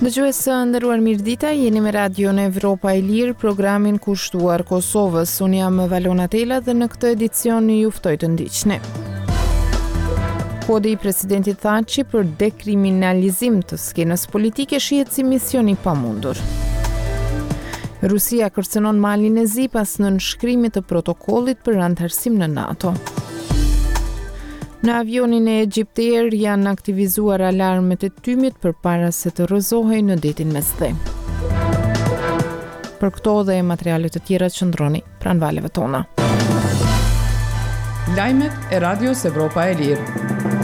Dëgjuesë nderuar mirëdita, jeni me Radion Evropa e Lirë, programin kushtuar Kosovës. Unë jam Valona Tela dhe në këtë edicion ju ftoj të ndiqni. Kodi I presidentit Thaçi për dekriminalizim të skenës politike shihet si mision I pamundur. Rusia kërcënon Malin e Zi pas nënshkrimit të protokollit për antarësim në NATO. Në avionin e Egypt Air janë aktivizuar alarmet e tymit përpara se të rrëzohej në detin Mesdhe. Për këto dhe materiale të tjera qëndroni pranë valeve tona. Lajmet e Radios Evropa e Lirë.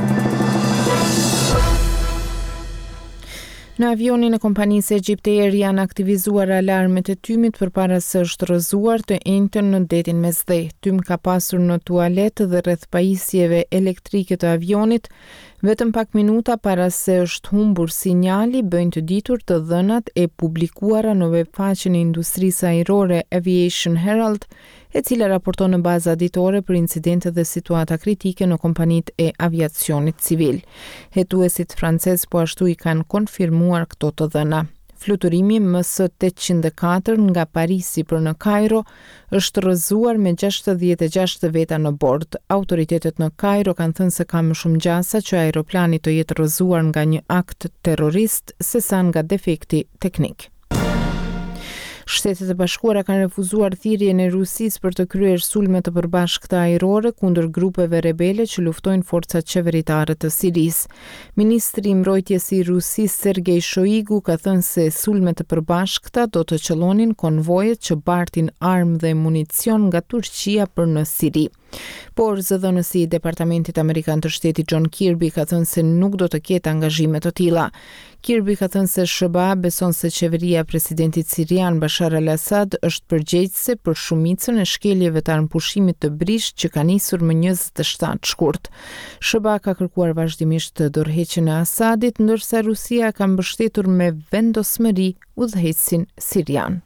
Në avionin e kompanisë Egypt Air janë aktivizuar alarmet e tymit përpara se është rrëzuar të enjtën në detin Mesdhe. Tym ka pasur në tualetë dhe rreth pajisjeve elektrike të avionit. Vetëm pak minuta para se është humbur sinjali, bëjnë të ditur të dhënat e publikuara në webfaqen e industrisë ajrore Aviation Herald, e cila raporton në baza ditore për incidente dhe situata kritike në kompanitë e aviacionit civil. Hetuesit francez po ashtu I kanë konfirmuar këto të dhëna. Fluturimi MS-804 nga Parisi për në Kairo është rrëzuar me 66 veta në bord. Autoritetet në Kairo kanë thënë se ka më shumë gjasa që aeroplani të jetë rrëzuar nga një akt terrorist sesa nga defekti teknik. Shtetet e Bashkuara kanë refuzuar thirrjen e Rusisë për të kryer sulme të përbashkëta ajrore kundër grupeve rebele që luftojnë forcat qeveritare të Sirisë. Ministri I mbrojtjes I Rusisë Sergej Shoigu ka thënë se sulmet të përbashkëta do të qëllonin konvojet që bartin armë dhe municion nga Turqia për në Siri. Por zëdhënësi I Departamentit Amerikan të Shtetit John Kirby ka thënë se nuk do të ketë angazhime të tilla. Kirby ka thënë se SBA beson se qeveria e presidentit sirian Bashar al-Assad është përgjegjëse për shumicën e shkeljeve të armëpushimit të brisht që ka nisur më 27 shkurt. SBA ka kërkuar vazhdimisht të dorëheqjen e Assadit, ndërsa Rusia ka mbështetur me vendosmëri udhëheqësin sirian.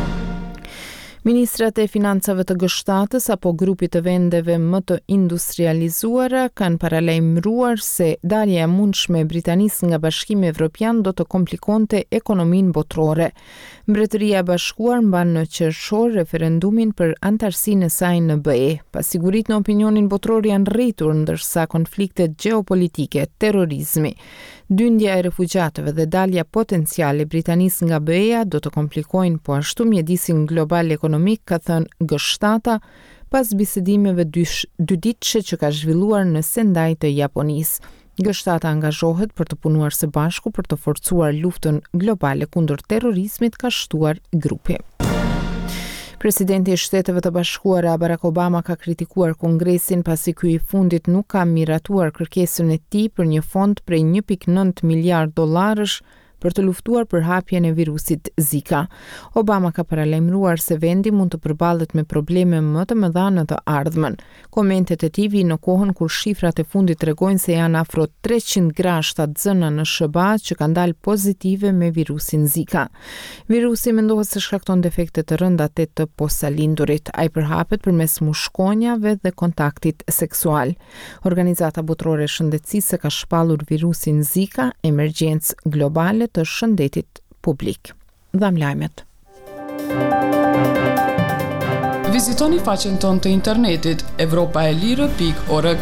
Ministrat e financave të G7-s apo grupit të vendeve më të industrializuara kanë paralajmëruar se dalja e mundshme e Britanisë nga Bashkimi Evropian do të komplikonte ekonominë botërore. Mbretëria e Bashkuar mban në qershor referendumin për antarësinë e saj në BE. Pasiguritë në opinionin botëror janë rritur ndërsa konfliktet gjeopolitike, terrorizmi, dyndja e refugjatëve dhe dalja potenciale e Britanisë nga BE-ja do të komplikojnë po ashtu mjedisin global ekonomik, ka thënë G7 pas bisedimeve dyditëshe që ka zhvilluar në Sendai të Japonisë. G7 angazhohet për të punuar së bashku për të forcuar luftën globale kundër terrorizmit, ka shtuar grupi. Presidenti I Shteteve të Bashkuara Barack Obama ka kritikuar Kongresin pasi ky I fundit nuk ka miratuar kërkesën e tij për një fond prej 1.9 miliard dollarësh për të luftuar përhapjen e virusit Zika. Obama ka paralajmëruar se vendi mund të përballet me probleme më të mëdha në të ardhmen. Komentet e tij vijnë në kohën kur shifrat e fundit tregojnë se janë afro 300 grashta zëna në SBA që kanë dalë pozitive me virusin Zika. Virusi mendohet se shkakton defekte të rënda të posalindurit. Ai përhapet përmes mushkonjave dhe kontaktit seksual. Organizata Botërore e Shëndetësisë ka shpallur virusin Zika, emergjencë globale të shëndetit publik. Dham lajmet. Vizitoni faqen tonë të internetit evropaelire.org.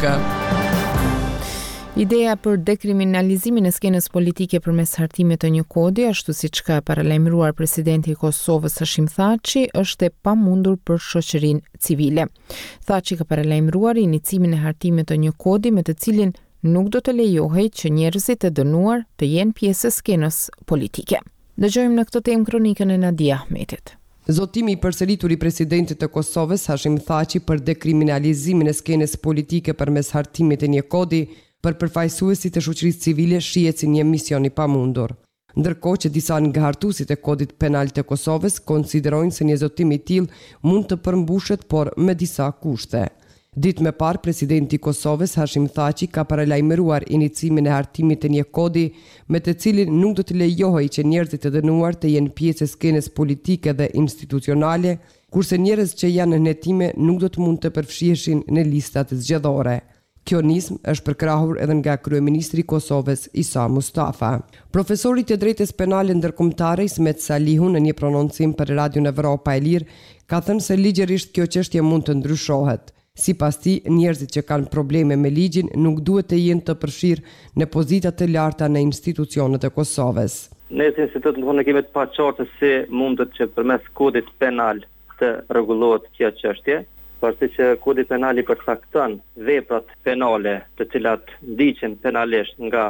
Ideja për dekriminalizimin e skenës politike përmes hartimit të një kodi, ashtu siç ka paralajmëruar presidenti I Kosovës Hashim Thaçi, është e pamundur për shoqërinë civile. Thaçi ka paralajmëruar inicimin e hartimit të një kodi me të cilin nuk do të lejohej që njerëzit e dënuar të jenë pjesë e skenës politike. Dëgjojmë në këtë temë kronikën e Nadia Ahmetit. Zotimi I përsëritur I presidentit të Kosovës Hashim Thaçi për dekriminalizimin e skenës politike përmes hartimit të një kodi për përfaqësuesit e shoqërisë civile shihet si një mision I pamundur. Ndërkohë që disa nga hartuesit e kodit penal të Kosovës konsiderojnë se një zotim I tillë mund të përmbushet por me disa kushte. Ditë më parë, presidenti I Kosovës Hashim Thaçi ka paralajmëruar inicimin e hartimit të një kodi me të cilin nuk do të lejohej që njerëzit e dënuar të jenë pjesë e skenës politike dhe institucionale, kurse njerëz që janë në hetime nuk do të mund të përfshiheshin në listat zgjedhore. Kjo nismë është përkrahur edhe nga kryeministri i Kosovës Isa Mustafa. Profesori të drejtës penale ndërkombëtare Ismet Salihu në një prononcim për Radion Evropa e Lirë ka thënë se ligjërisht kjo çështje mund të ndryshohet. Sipas tij, njerëzit që kanë probleme me ligjin nuk duhet të jenë të përfshirë në pozita të larta në institucionet e Kosovës. Ne si institut në kemi të paqartë se mundet që përmes kodit penal të rregullohet kjo çështje. Pasi që kodi penali përcakton veprat penale të cilat ndiqen penalisht nga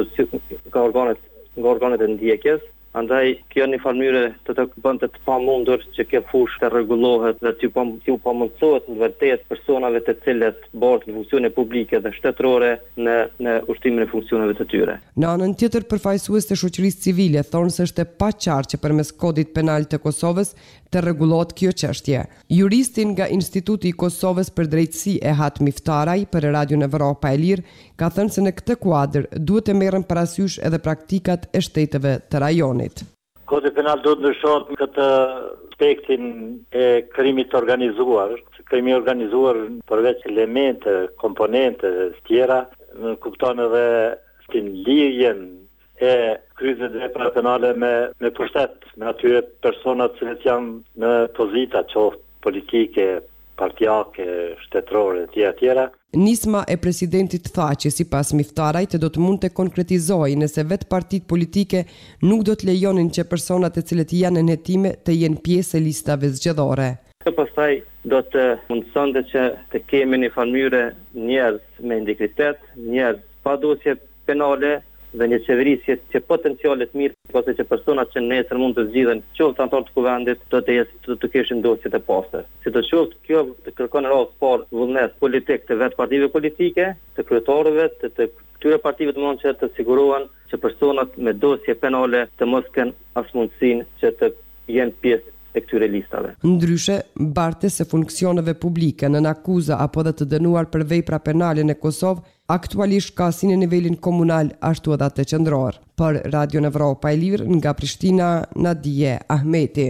organet e ndjekjes, andaj kjo në mënyrë të bënte të pamundur që kjo fushë të rregullohet dhe t'u pamundsohet në vërtet personave të cilët bëhen në funksione publike dhe shtetërore në ushtrimin e funksioneve të tyre. Në anën tjetër, përfaqësues të shoqërisë civile thonë se është e paqartë që përmes kodit penal të Kosovës të rregullohet kjo çështje. Juristin nga Instituti i Kosovës për Drejtësi Ehat Miftaraj për Radion Evropa e Lirë ka thënë se në këtë kuadër duhet të merren parasysh edhe praktikat e shteteve të rajonit. Kodi penal duhet ndryshohet në këtë aspektin e krimit organizuar. Krimi organizuar përveç elemente, komponente të tjera, kupton edhe lidhjen e kryqëzit dhe vepra penale me pushtet, me atyre personat që janë në pozita qoftë politike, partijake, shtetërore, tjera. Nisma e presidentit tha që sipas Miftarajt do të mund të konkretizojë nëse vetë partitë politike nuk do të lejonin që personat e cilët janë në hetime të jenë pjesë e listave zgjedhore. Pastaj do të mundësonte që të kemi në mënyrë njerëz me integritet, njerëz pa dosje penale dhe një qeverisje që potencialet mirë, pasi që personat që nesër mund të zgjidhen qoftë anëtar të kuvendit do të kishin dosjet e pastër. Sidoqoftë kjo kërkon rast parë vullnet politik të vetë partive politike, të kryetarëve të këtyre partive të mund që të sigurohen që personat me dosje penale të mos kenë as mundësinë që të jenë pjesë e këtyre listave. Ndryshe, bartes e funksioneve publike në akuza apo dhe të dënuar për vepra penale në Kosovë aktualisht ka si në nivelin komunal ashtu edhe të qendror. Për Radion Evropa e Lirë nga Prishtina, Nadije Ahmeti.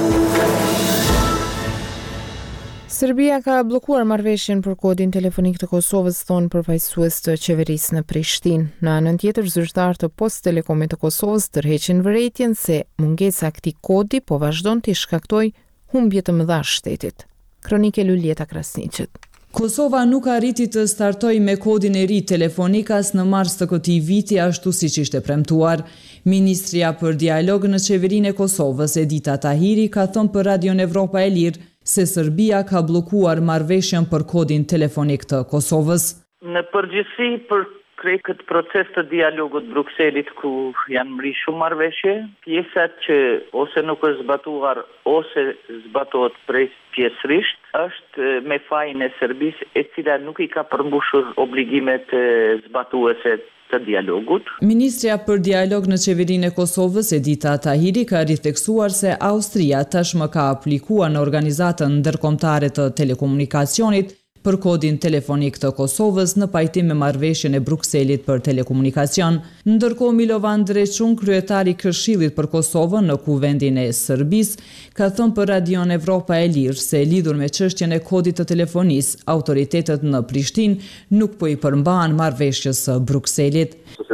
Serbia ka bllokuar marrëveshjen për kodin telefonik të Kosovës, thonë përfaqësues të qeverisë në Prishtinë. Në anën tjetër, zyrtar të Post Telekomit të Kosovës tërheqin vërejtjen se mungesa e këtij kodi po vazhdon të shkaktojë humbje të mëdha shtetit. Kronike Lulieta Krasniqit. Kosova nuk arriti të startoj me kodin e ri telefonik as në mars të këtij viti ashtu siç ishte premtuar. Ministria për dialog në qeverinë e Kosovës, Edita Tahiri, ka thënë për Radion Evropa e Lirë se Serbia ka bllokuar marrëveshjen për kodin telefonik të Kosovës. Në përgjithësi për krejt këtë proces të dialogut Brukselit ku janë mri shumë marrëveshje, pjesat që ose nuk është zbatuar ose zbatohet prej pjesërisht është me fajin e Serbisë e cila nuk i ka përmbushur obligimet zbatuese të dialogut. Ministria për dialog në qeverinë e Kosovës, Edita Tahiri, ka ritheksuar se Austria tashmë ka aplikuar në organizatën ndërkombëtare të telekomunikacionit për kodin telefonik të Kosovës në pajtim me marrëveshjen e Brukselit për telekomunikacion. Ndërkohë Milovan Dreçun, kryetari i Këshillit për Kosovën në kuvendin e Serbisë, ka thënë për Radion Evropa e Lirë se lidhur me çështjen e kodit të telefonisë, autoritetet në Prishtinë nuk po i përmbahen marrëveshjes së Brukselit.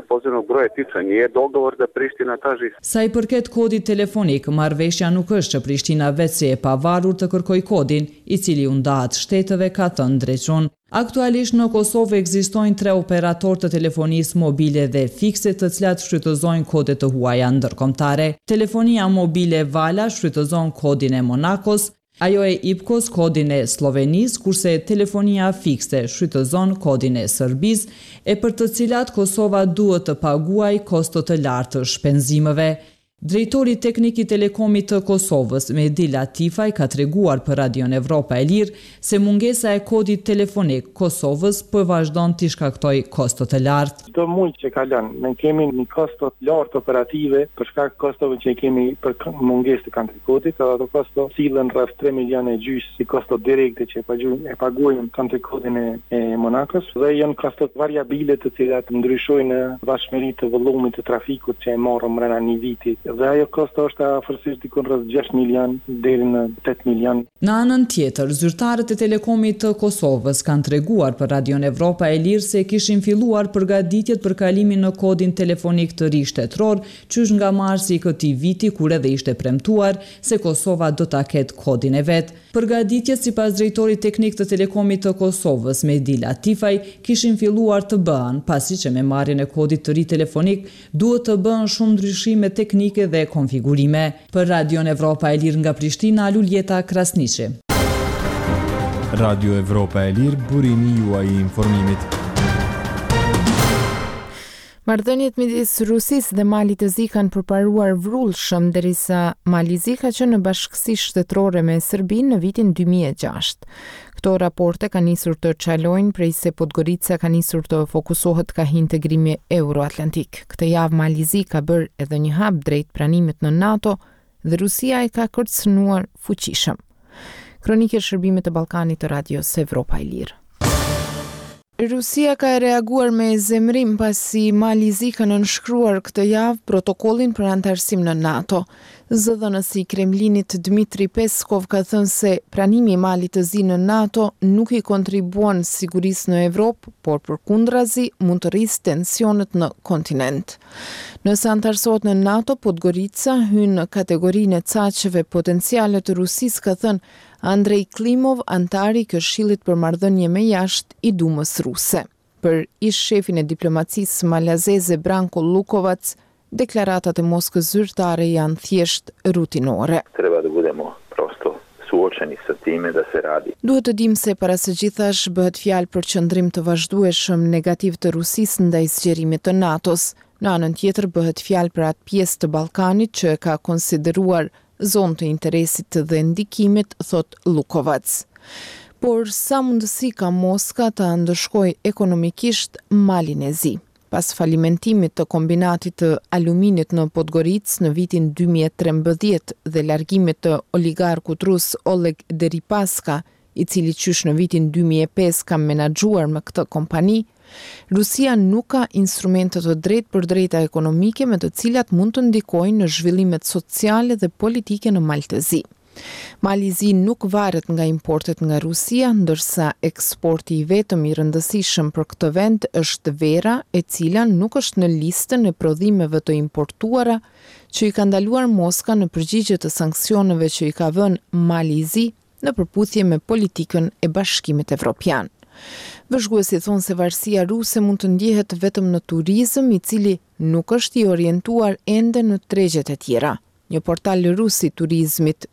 Sa i përket kodit telefonik, marrëveshja nuk është që Prishtina vetë si e pavarur të kërkojë kodin, i cili u ndahet shteteve, ka thënë Dreçun. Aktualisht në Kosovë ekzistojnë 3 operatorë të telefonisë mobile dhe fikse të cilat shfrytëzojnë kode të huaja ndërkombëtare. Telefonia mobile Vala shfrytëzon kodin e Monakos, ajo e IPKOS kodin e Slovenisë, kurse telefonia fikse shfrytëzon kodin e Serbisë, e për të cilat Kosova duhet të paguajë kosto të lartë të shpenzimeve. Drejtori teknik i Telekomit të Kosovës, Mehdi Latifaj, ka treguar për Radion Evropa e Lirë se mungesa e kodit telefonik Kosovës po vazhdon të shkaktoj kosto të lartë. Çdo muaj që kalon, ne kemi një kosto të lartë operative për shkak kostove që kemi për mungesë të kontrikodit, ato kosto sillen rreth 3 milionë e gjys si kosto direkte që e paguajmë kontrikodin e Monakos, dhe janë kosto variabile të cilat ndryshojnë në bashkëmëri të volumit të trafikut që e marrëm brenda një viti dhe ajo kosto është afërsisht diku rreth 6 milion deri në 8 milion. Në anën tjetër, zyrtarët e Telekomit të Kosovës kanë treguar për Radion Evropa e Lirë se kishin filluar përgatitjet për kalimin në kodin telefonik të ri shtetror, qysh nga marsi i këtij viti kur edhe ishte premtuar se Kosova do ta ketë kodin e vet. Përgatitjet sipas drejtorit teknik të Telekomit të Kosovës, Mehdi Latifaj, kishin filluar të bëhen, pasi që me marrjen e kodit të ri telefonik duhet të bëhen shumë ndryshime teknike dhe konfigurime. Për Radion Evropa e Lirë nga Prishtina, Luljeta Krasniqi. Radio Evropa e Lirë, burimi juaj i informimit. Marrëdhëniet midis Rusisë dhe Malit të Zi kanë përparuar vrullshëm derisa Mali Zi ka qenë në bashkësi shtetërore me Serbinë në vitin 2006. Këto raporte kanë nisur të çalojnë prej se Podgorica ka nisur të fokusohet ka integrimi euroatlantik. Këtë javë Mali Zi ka bërë edhe një hap drejt pranimit në NATO dhe Rusia e ka kërcënuar fuqishëm. Kronike shërbimit të Ballkanit të Radios Evropa e Lirë. Rusia ka reaguar me zemrim pasi Mali Zi ka nënshkruar këtë javë protokollin për antarësim në NATO. Zëdhënësi i Kremlinit Dmitri Peskov ka thënë se pranimi i Malit të Zi në NATO nuk i kontribuon sigurisë në Evropë, por përkundrazi mund të rrisë tensionet në kontinent. Nëse antarësohet në NATO, Podgorica hyn në kategorinë e caqeve potenciale të Rusisë, ka thënë Andrej Klimov, antari i Këshillit për marrëdhënie me jashtë i Dumës ruse. Për ish shefin e diplomacisë malazeze Branko Lukovac, deklaratat e Moskës zyrtare janë thjesht rutinore. Treba da budemo prosto suočeni sa time da se radi. Duhet të dimë se para së gjithash bëhet fjalë për qëndrim të vazhdueshëm negativ të Rusisë ndaj zgjerimit të NATO-s. Në anën tjetër bëhet fjalë për atë pjesë të Ballkanit që e ka konsideruar zonë të interesit dhe ndikimit, thot Lukovac. Por sa mundësi ka Moska të ndëshkojë ekonomikisht Malin e Zi? Pas falimentimit të kombinatit të aluminit në Podgoricë në vitin 2013 dhe largimit të oligarkut rus Oleg Deripaska, i cili qysh në vitin 2005 ka menaxhuar me këtë kompani, Rusia nuk ka instrumente të drejtë për drejta ekonomike me të cilat mund të ndikojnë në zhvillimet sociale dhe politike në Mal të Zi. Mali i Zi nuk varet nga importet nga Rusia, ndërsa eksporti i vetëm i rëndësishëm për këtë vend është vera, e cila nuk është në listën e prodhimeve të importuara që i ka ndaluar Moska në përgjigje të sanksioneve që i ka vënë Mali i Zi në përputhje me politikën e Bashkimit Evropian. Vëzhguesi thonë se varësia ruse mund të ndjehet vetëm në turizëm, i cili nuk është i orientuar ende në tregjet e tjera. Një portal rus i turizmit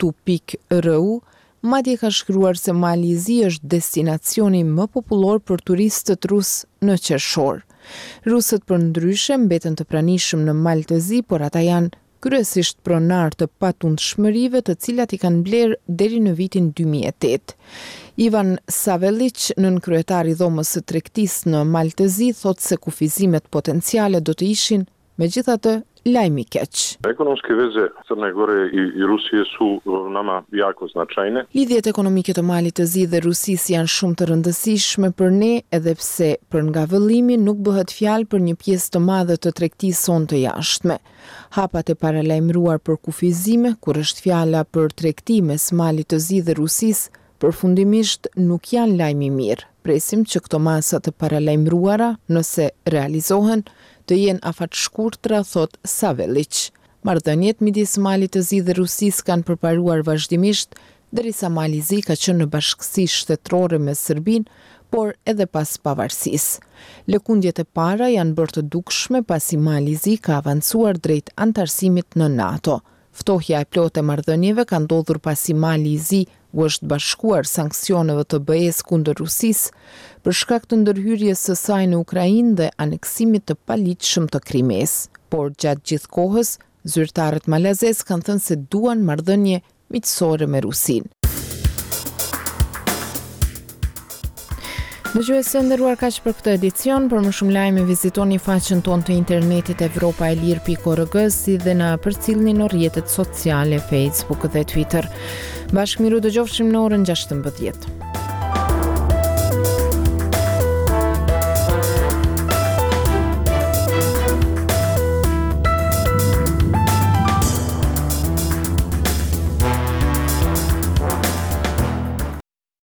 tutu.ru madje ka shkruar se Mali i Zi është destinacioni më popullor për turistët rus në qershor. Rusët përndryshe mbeten të pranishëm në Mal të Zi, por ata janë kryesisht pronar të patundshmërive të cilat i kanë blerë deri në vitin 2008. Ivan Savelic, nënkryetar i dhomës së tregtisë në Mal të Zi, thotë se kufizimet potenciale do të ishin megjithatë lajmi keq. Ekonomske veze Crne Gore i Rusije su nama jako značajne. Lidhjet ekonomike të Malit të Zi dhe Rusisë janë shumë të rëndësishme për ne, edhe pse për nga vëllimi nuk bëhet fjalë për një pjesë të madhe të tregtisë sonë të jashtme. Hapat e paralajmëruar për kufizime, kur është fjala për tregti mes Malit të Zi dhe Rusisë, përfundimisht nuk janë lajmi mirë. Presim që këto masa të paralajmëruara, nëse realizohen, të jenë afat shkurtra, thot Savelic. Marrëdhëniet midis Malit të Zi dhe Rusisë kanë përparuar vazhdimisht, derisa Mali i Zi ka qenë në bashkësi shtetërore me Serbinë, por edhe pas pavarësisë. Lëkundjet e para janë bërë të dukshme pasi Mali i Zi ka avancuar drejt antarësimit në NATO. Ftohja e plotë e marrëdhënieve ka ndodhur pasi Mali i Zi u është bashkuar sanksioneve të BE-s kundër Rusisë për shkak të ndërhyrjes së saj në Ukrainë dhe aneksimit të paligjshëm të Krimes. Por gjatë gjithë kohës, zyrtarët malazez kanë thënë se duan marrëdhënie miqësore me Rusinë. Dëgjues të nderuar, kaq për këtë edicion. Për më shumë lajme vizitoni faqen tonë të internetit evropaelir.org, si dhe na përcillni në rrjetet sociale Facebook dhe Twitter. Bashkë miru dëgjofshim në orën 16.